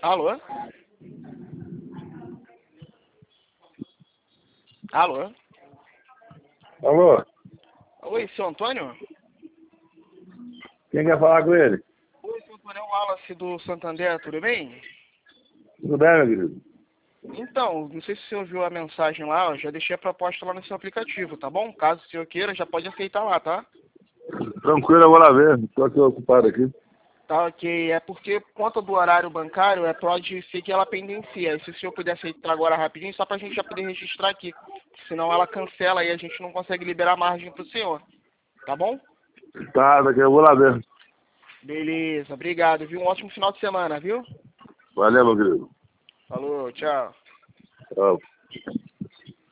Alô? Alô? Alô? Oi, seu Antônio? Quem quer falar com ele? Oi, seu Antônio, é o Wallace do Santander, tudo bem? Tudo bem, meu querido? Então, não sei se você ouviu a mensagem lá, eu já deixei a proposta lá no seu aplicativo, tá bom? Caso o senhor queira, já pode aceitar lá, tá? Tranquilo, eu vou lá ver. Estou aqui ocupado aqui. Tá, ok. É porque, por conta do horário bancário, pode ser que ela pendencia. E se o senhor puder aceitar agora rapidinho, só pra gente já poder registrar aqui. Senão ela cancela e a gente não consegue liberar margem pro senhor. Tá bom? Tá, daqui eu vou lá ver. Beleza, obrigado, viu? Um ótimo final de semana, viu? Valeu, meu querido. Falou, tchau. Tchau.